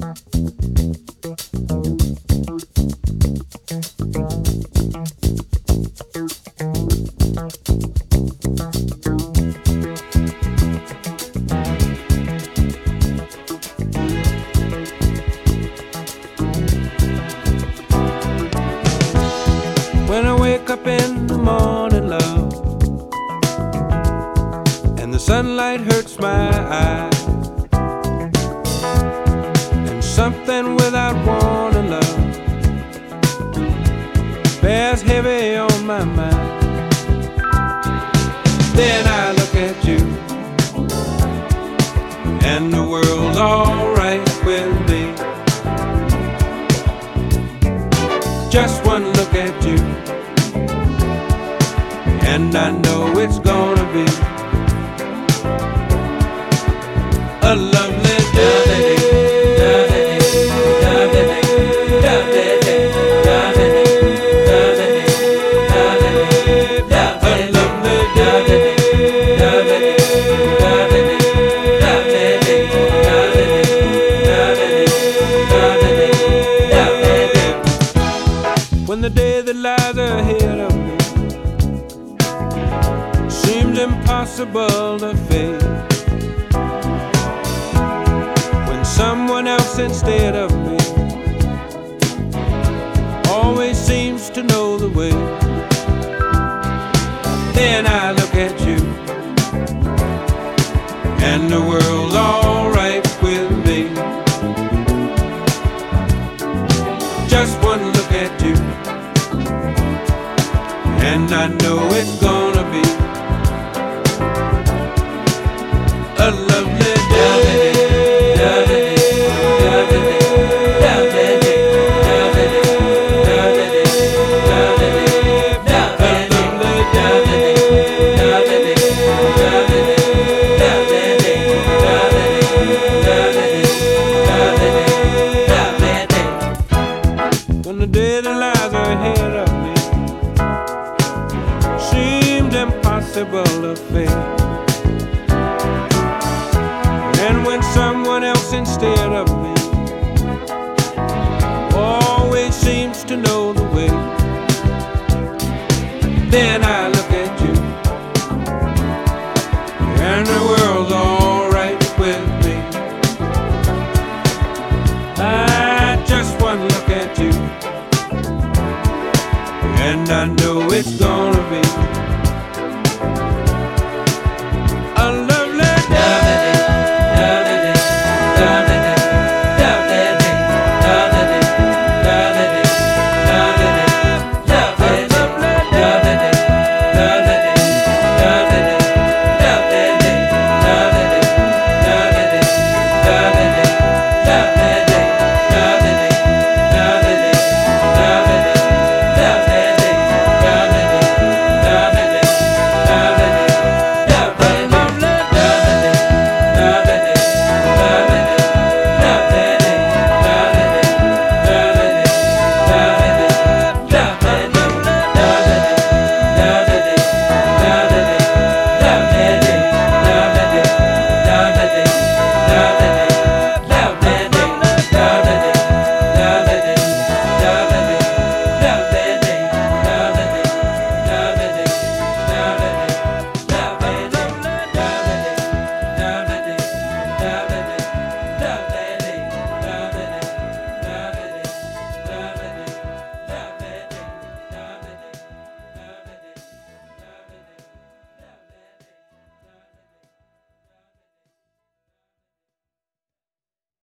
When I wake up in the morning, love, and the sunlight hurts my eyes, and something without warning, love, bears heavy on my mind. Then I look at you, and the world's alright with me. Just one look at you, and I know it's gonna be a lovely day. When the day that lies ahead of me seems impossible to face, when someone else instead of me always seems to know the way, then I look at you, and the world's alright with me. Just one look at you, and I know it's gonna be a lovely day. When the day that lies ahead of me seemed impossible to face, and when someone else instead of me always seems to know the way, then I look at you, and the world's alright with me. I just one look at you, and I know it's gonna